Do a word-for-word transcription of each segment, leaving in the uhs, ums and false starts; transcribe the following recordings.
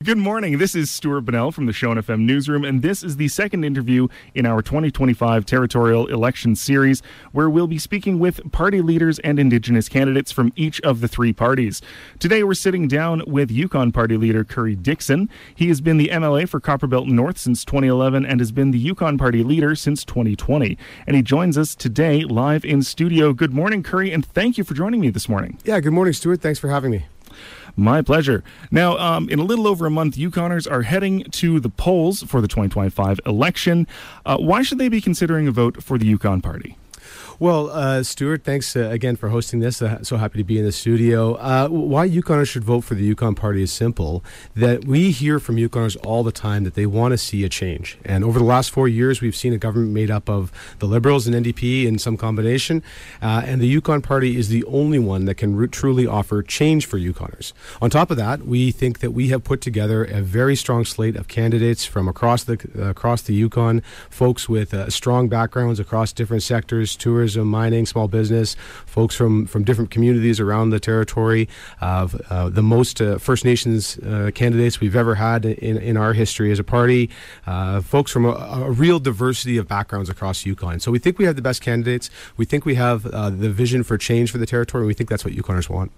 Good morning. This is Stuart Bunnell from the Show F M Newsroom, and this is the second interview in our twenty twenty-five territorial election series, where we'll be speaking with party leaders and Indigenous candidates from each of the three parties. Today, we're sitting down with Yukon Party leader Currie Dixon. He has been the M L A for Copperbelt North since twenty eleven and has been the Yukon Party leader since twenty twenty. And he joins us today live in studio. Good morning, Currie, and thank you for joining me this morning. Yeah, good morning, Stuart. Thanks for having me. My pleasure. Now, um, in a little over a month, Yukoners are heading to the polls for the twenty twenty-five election. Uh, why should they be considering a vote for the Yukon Party? Well, uh, Stuart, thanks uh, again for hosting this. Uh, so happy to be in the studio. Uh, why Yukoners should vote for the Yukon Party is simple. That we hear from Yukoners all the time that they want to see a change. And over the last four years, we've seen a government made up of the Liberals and N D P in some combination. Uh, and the Yukon Party is the only one that can re- truly offer change for Yukoners. On top of that, we think that we have put together a very strong slate of candidates from across the uh, across the Yukon, folks with uh, strong backgrounds across different sectors, tourism, mining, small business, folks from, from different communities around the territory, uh, uh, the most uh, First Nations uh, candidates we've ever had in, in our history as a party, uh, folks from a, a real diversity of backgrounds across Yukon. So we think we have the best candidates. We think we have uh, the vision for change for the territory, and we think that's what Yukoners want.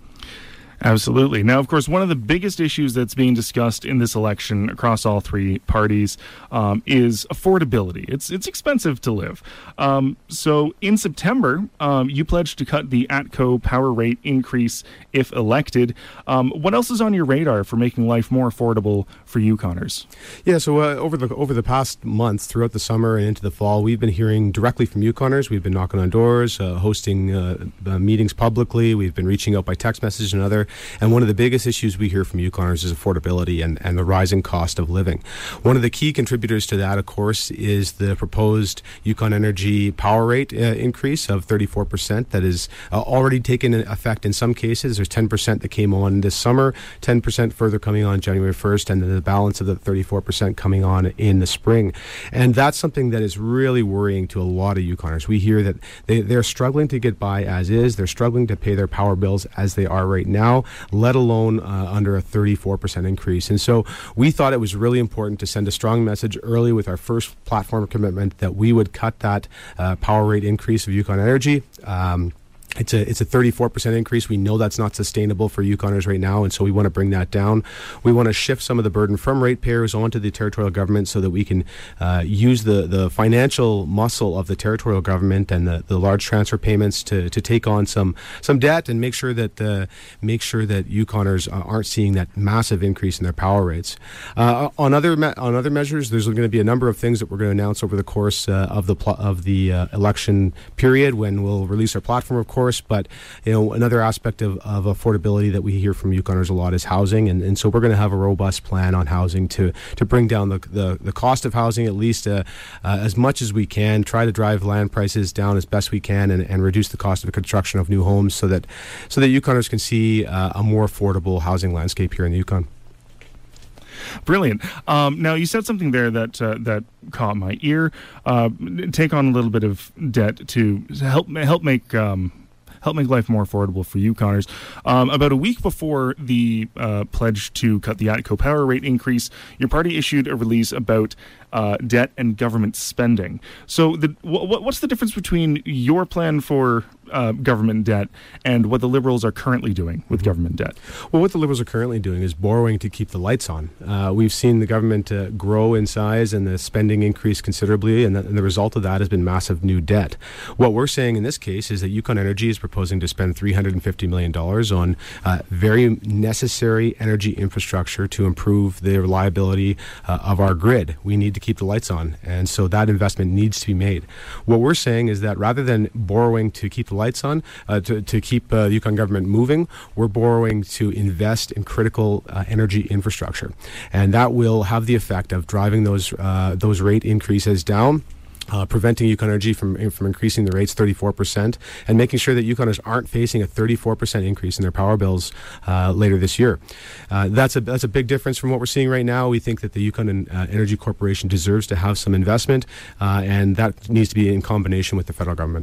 Absolutely. Now, of course, one of the biggest issues that's being discussed in this election across all three parties um, is affordability. It's it's expensive to live. Um, so in September, um, you pledged to cut the ATCO power rate increase if elected. Um, what else is on your radar for making life more affordable for Yukoners? Yeah, so uh, over the over the past month, throughout the summer and into the fall, we've been hearing directly from Yukoners. We've been knocking on doors, uh, hosting uh, uh, meetings publicly. We've been reaching out by text message and other. And one of the biggest issues we hear from Yukoners is affordability and, and the rising cost of living. One of the key contributors to that, of course, is the proposed Yukon Energy power rate uh, increase of thirty-four percent that is uh, already taken effect in some cases. There's ten percent that came on this summer, ten percent further coming on January first, and then the balance of the thirty-four percent coming on in the spring. And that's something that is really worrying to a lot of Yukoners. We hear that they, they're struggling to get by as is. They're struggling to pay their power bills as they are right now, let alone uh, under a thirty-four percent increase. And so we thought it was really important to send a strong message early with our first platform commitment that we would cut that uh, power rate increase of Yukon Energy. Um, It's a it's a thirty-four percent increase. We know that's not sustainable for Yukoners right now, and so we want to bring that down. We want to shift some of the burden from ratepayers onto the territorial government so that we can uh, use the, the financial muscle of the territorial government and the, the large transfer payments to, to take on some some debt and make sure that uh, make sure that Yukoners aren't seeing that massive increase in their power rates. Uh, on other me- on other measures, there's going to be a number of things that we're going to announce over the course uh, of the pl- of the uh, election period when we'll release our platform, of course. But you know, another aspect of, of affordability that we hear from Yukoners a lot is housing, and, and so we're going to have a robust plan on housing to to bring down the the, the cost of housing at least uh, uh, as much as we can. Try to drive land prices down as best we can, and, and reduce the cost of the construction of new homes so that so that Yukoners can see uh, a more affordable housing landscape here in the Yukon. Brilliant. Um, now, you said something there that uh, that caught my ear. Uh, take on a little bit of debt to help help make um, help make life more affordable for Yukoners. Um, about a week before the uh, pledge to cut the ATCO power rate increase, your party issued a release about uh, debt and government spending. So, the, w- what's the difference between your plan for Uh, government debt and what the Liberals are currently doing with mm-hmm. government debt? Well, what the Liberals are currently doing is borrowing to keep the lights on. Uh, we've seen the government uh, grow in size and the spending increase considerably, and the, and the result of that has been massive new debt. What we're saying in this case is that Yukon Energy is proposing to spend three hundred fifty million dollars on uh, very necessary energy infrastructure to improve the reliability uh, of our grid. We need to keep the lights on, and so that investment needs to be made. What we're saying is that rather than borrowing to keep the lights on, uh, to, to keep uh, the Yukon government moving, we're borrowing to invest in critical uh, energy infrastructure. And that will have the effect of driving those uh, those rate increases down, Uh, preventing Yukon Energy from from increasing the rates thirty-four percent, and making sure that Yukoners aren't facing a thirty-four percent increase in their power bills uh, later this year. Uh, that's a that's a big difference from what we're seeing right now. We think that the Yukon uh, Energy Corporation deserves to have some investment, uh, and that needs to be in combination with the federal government.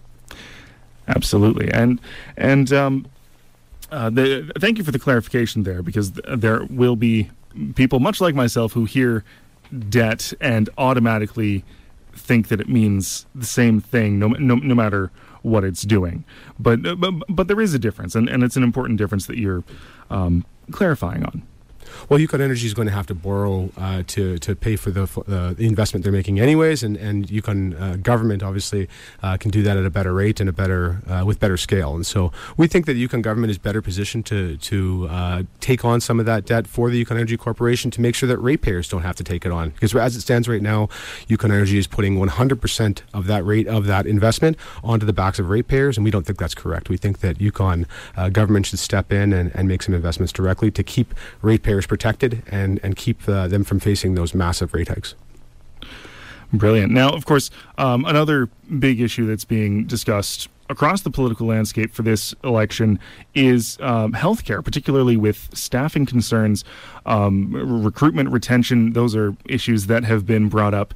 Absolutely, and and um, uh, the, thank you for the clarification there, because th- there will be people much like myself who hear debt and automatically think that it means the same thing, no, no, no matter what it's doing. But, but but there is a difference, and, and it's an important difference that you're um, clarifying on. Well, Yukon Energy is going to have to borrow uh, to to pay for the uh, the investment they're making anyways, and and Yukon uh, government obviously uh, can do that at a better rate and a better uh, with better scale. And so we think that the Yukon government is better positioned to to uh, take on some of that debt for the Yukon Energy Corporation to make sure that ratepayers don't have to take it on. Because as it stands right now, Yukon Energy is putting one hundred percent of that rate of that investment onto the backs of ratepayers, and we don't think that's correct. We think that Yukon uh, government should step in and, and make some investments directly to keep ratepayers protected and, and keep uh, them from facing those massive rate hikes. Brilliant. Now, of course, um, another big issue that's being discussed across the political landscape for this election is um, healthcare, particularly with staffing concerns, um, recruitment, retention. Those are issues that have been brought up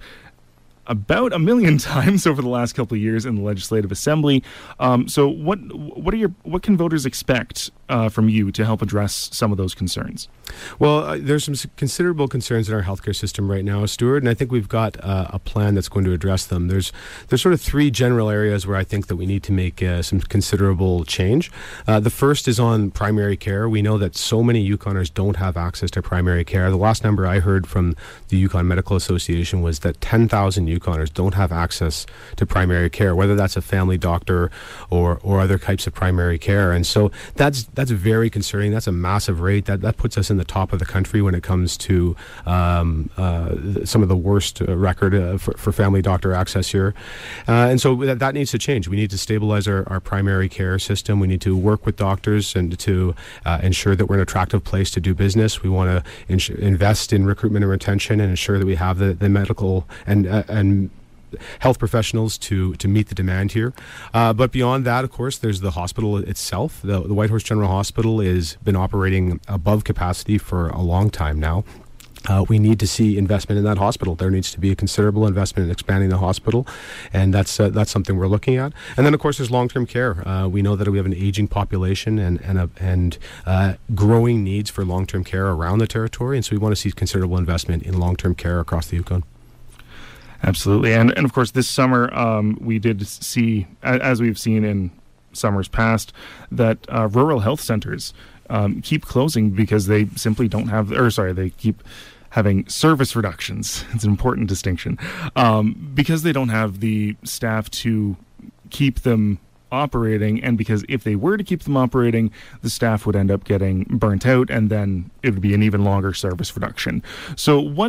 about a million times over the last couple of years in the Legislative Assembly. Um, so, what what are your what can voters expect uh, from you to help address some of those concerns? Well, uh, there's some considerable concerns in our healthcare system right now, Stuart, and I think we've got uh, a plan that's going to address them. There's there's sort of three general areas where I think that we need to make uh, some considerable change. Uh, the first is on primary care. We know that so many Yukoners don't have access to primary care. The last number I heard from the Yukon Medical Association was that ten thousand Yukoners don't have access to primary care, whether that's a family doctor or or other types of primary care. And so that's that's very concerning. That's a massive rate. That that puts us in the top of the country when it comes to um, uh, some of the worst uh, record uh, for, for family doctor access here. Uh, and so that, that needs to change. We need to stabilize our, our primary care system. We need to work with doctors and to uh, ensure that we're an attractive place to do business. We want to ins- invest in recruitment and retention and ensure that we have the, the medical and uh, and health professionals to to meet the demand here. Uh, but beyond that, of course, there's the hospital itself. The, the Whitehorse General Hospital has been operating above capacity for a long time now. Uh, we need to see investment in that hospital. There needs to be a considerable investment in expanding the hospital, and that's uh, that's something we're looking at. And then, of course, there's long-term care. Uh, we know that we have an aging population and and a, and uh, growing needs for long-term care around the territory, and so we want to see considerable investment in long-term care across the Yukon. Absolutely. And, and of course, this summer um, we did see, as we've seen in summers past, that uh, rural health centers um, keep closing because they simply don't have, or sorry, they keep having service reductions. It's an important distinction. Um, because they don't have the staff to keep them operating, and because if they were to keep them operating, the staff would end up getting burnt out, and then it would be an even longer service reduction. So what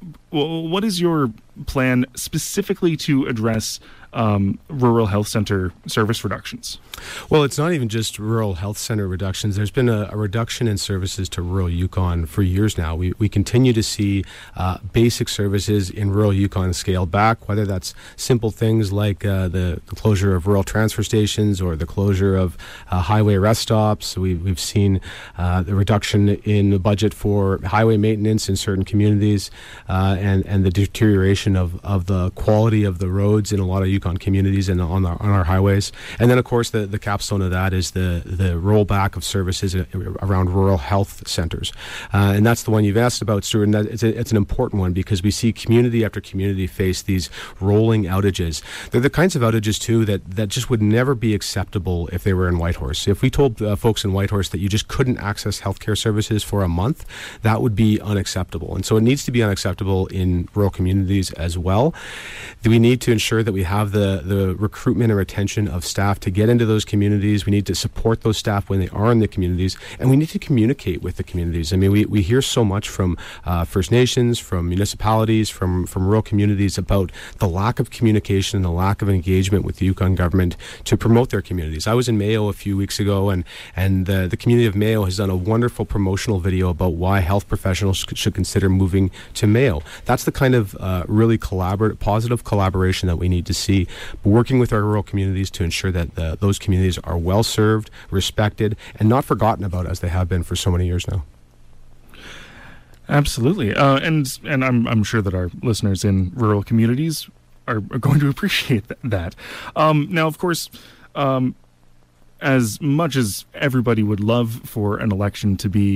What is your plan specifically to address um, rural health center service reductions? Well, it's not even just rural health center reductions. There's been a, a reduction in services to rural Yukon for years now. We we continue to see uh, basic services in rural Yukon scaled back, whether that's simple things like uh, the, the closure of rural transfer stations or the closure of uh, highway rest stops. We, we've seen uh, the reduction in the budget for highway maintenance in certain communities uh, and, and the deterioration of, of the quality of the roads in a lot of Yukon communities and on our, on our highways. And then, of course, the, the capstone of that is the, the rollback of services around rural health centers. Uh, and that's the one you've asked about, Stuart, and that, it's, a, it's an important one because we see community after community face these rolling outages. They're the kinds of outages, too, that, that just would never be acceptable if they were in Whitehorse. If we told uh, folks in Whitehorse that you just couldn't access healthcare services for a month, that would be unacceptable. And so it needs to be unacceptable in rural communities as well. We need to ensure that we have the, the recruitment and retention of staff to get into those communities. We need to support those staff when they are in the communities, and we need to communicate with the communities. I mean, we, we hear so much from uh, First Nations, from municipalities, from, from rural communities about the lack of communication and the lack of engagement with the Yukon government to promote their communities. I was in Mayo a few weeks ago, and, and uh, the community of Mayo has done a wonderful promotional video about why health professionals should consider moving to Mayo. That's the kind of uh, really collaborative, positive collaboration that we need to see, working with our rural communities to ensure that the, those communities are well served, respected, and not forgotten about as they have been for so many years now. Absolutely, uh, and and I'm I'm sure that our listeners in rural communities are, are going to appreciate th- that. Um, now, of course, um, as much as everybody would love for an election to be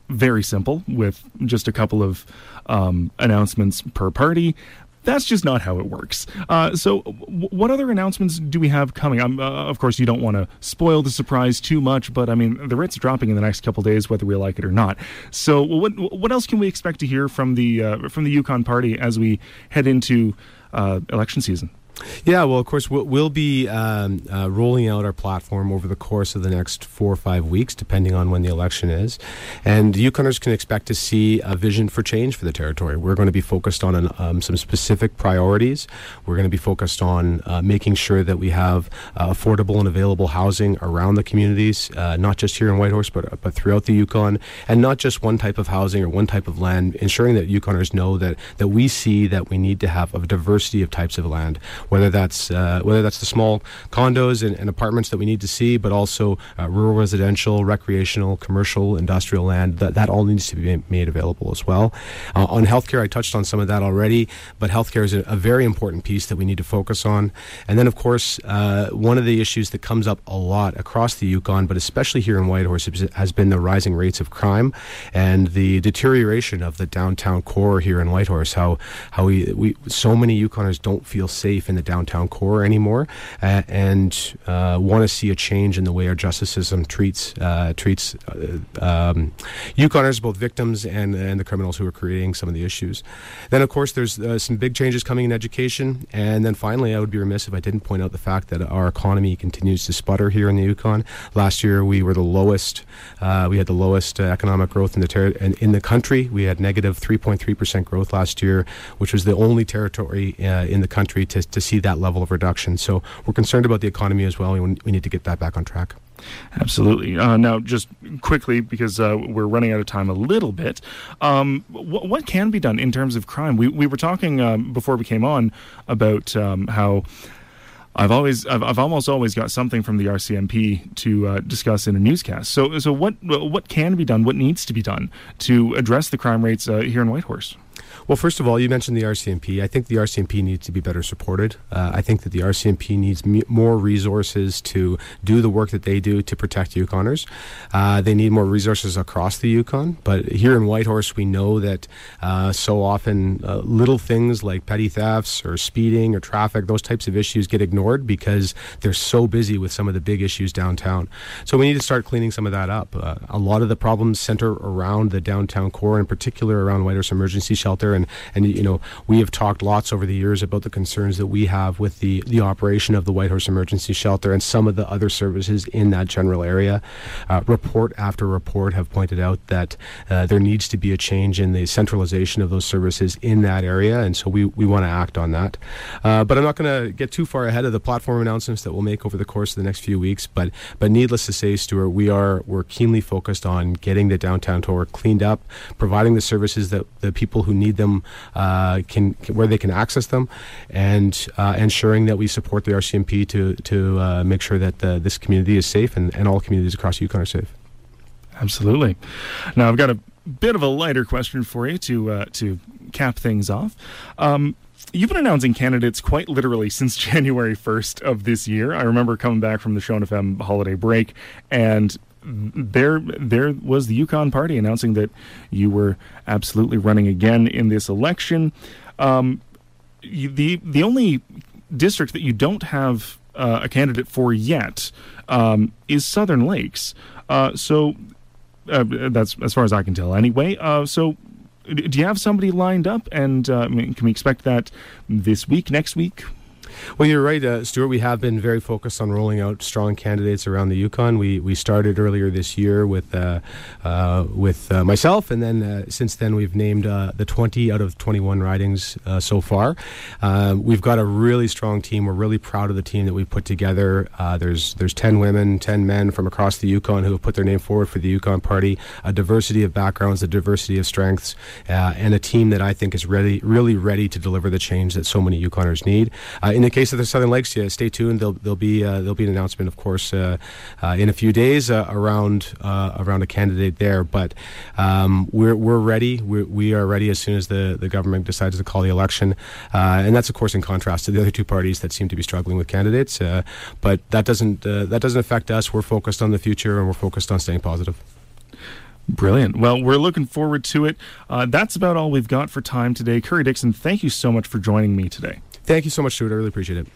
very simple with just a couple of um, announcements per party. That's just not how it works. Uh, so w- what other announcements do we have coming? Um, uh, of course, you don't want to spoil the surprise too much, but I mean, the writ's dropping in the next couple days, whether we like it or not. So what what else can we expect to hear from the uh, from the Yukon Party as we head into uh, election season? Yeah, well, of course, we'll, we'll be um, uh, rolling out our platform over the course of the next four or five weeks, depending on when the election is. And Yukoners can expect to see a vision for change for the territory. We're going to be focused on an, um, some specific priorities. We're going to be focused on uh, making sure that we have uh, affordable and available housing around the communities, uh, not just here in Whitehorse, but, but throughout the Yukon, and not just one type of housing or one type of land, ensuring that Yukoners know that, that we see that we need to have a diversity of types of land, whether that's uh, whether that's the small condos and, and apartments that we need to see, but also uh, rural residential, recreational, commercial, industrial land, that, that all needs to be made available as well. Uh, on healthcare, I touched on some of that already, but healthcare is a, a very important piece that we need to focus on. And then, of course, uh, one of the issues that comes up a lot across the Yukon, but especially here in Whitehorse, has been the rising rates of crime and the deterioration of the downtown core here in Whitehorse, how, how we, we so many Yukoners don't feel safe in the downtown core anymore, uh, and uh, want to see a change in the way our justice system treats uh, treats uh, um, Yukoners, both victims and and the criminals who are creating some of the issues. Then, of course, there's uh, some big changes coming in education, and then finally, I would be remiss if I didn't point out the fact that our economy continues to sputter here in the Yukon. Last year, we were the lowest. Uh, we had the lowest uh, economic growth in the ter- in, in the country. We had negative three point three percent growth last year, which was the only territory uh, in the country to to see that level of reduction. So we're concerned about the economy as well. We, we need to get that back on track. Absolutely. Uh, now, just quickly, because uh, we're running out of time a little bit, um, wh- what can be done in terms of crime? We we were talking um, before we came on about um, how I've always, I've, I've almost always got something from the R C M P to uh, discuss in a newscast. So, so what what can be done? What needs to be done to address the crime rates uh, here in Whitehorse? Well, first of all, you mentioned the R C M P. I think the R C M P needs to be better supported. Uh, I think that the R C M P needs m- more resources to do the work that they do to protect Yukoners. Uh, they need more resources across the Yukon. But here in Whitehorse, we know that uh, so often uh, little things like petty thefts or speeding or traffic, those types of issues get ignored because they're so busy with some of the big issues downtown. So we need to start cleaning some of that up. Uh, a lot of the problems center around the downtown core, in particular around Whitehorse Emergency Shelter. And, and you know, we have talked lots over the years about the concerns that we have with the, the operation of the Whitehorse Emergency Shelter and some of the other services in that general area. Uh, report after report have pointed out that uh, there needs to be a change in the centralization of those services in that area, and so we, we want to act on that. Uh, but I'm not going to get too far ahead of the platform announcements that we'll make over the course of the next few weeks, but but needless to say, Stuart, we are we're keenly focused on getting the downtown core cleaned up, providing the services that the people who need them uh, can, can where they can access them, and uh, ensuring that we support the R C M P to to uh, make sure that uh, this community is safe and, and all communities across Yukon are safe. Absolutely. Now I've got a bit of a lighter question for you to uh, to cap things off. Um, You've been announcing candidates quite literally since January first of this year. I remember coming back from the Show F M holiday break, and there there was the Yukon Party announcing that you were absolutely running again in this election. Um, you, the the only district that you don't have uh, a candidate for yet um, is Southern Lakes. Uh, so uh, that's as far as I can tell anyway. Uh, so do you have somebody lined up, and uh, can we expect that this week, next week? Well, you're right, uh, Stuart. We have been very focused on rolling out strong candidates around the Yukon. We we started earlier this year with uh, uh, with uh, myself, and then uh, since then we've named uh, the twenty out of twenty-one ridings uh, so far. Uh, we've got a really strong team. We're really proud of the team that we've put together. Uh, there's there's ten women, ten men from across the Yukon who have put their name forward for the Yukon Party. A diversity of backgrounds, a diversity of strengths, uh, and a team that I think is ready, really ready to deliver the change that so many Yukoners need. Uh, in the case of the Southern Lakes, yeah, stay tuned. There'll, there'll be uh, there'll be an announcement, of course, uh, uh, in a few days uh, around uh, around a candidate there. But um, we're we're ready. We're, we are ready as soon as the, the government decides to call the election, uh, and that's of course in contrast to the other two parties that seem to be struggling with candidates. Uh, but that doesn't uh, that doesn't affect us. We're focused on the future, and we're focused on staying positive. Brilliant. Well, we're looking forward to it. Uh, that's about all we've got for time today. Currie Dixon, thank you so much for joining me today. Thank you so much, Stuart. I really appreciate it.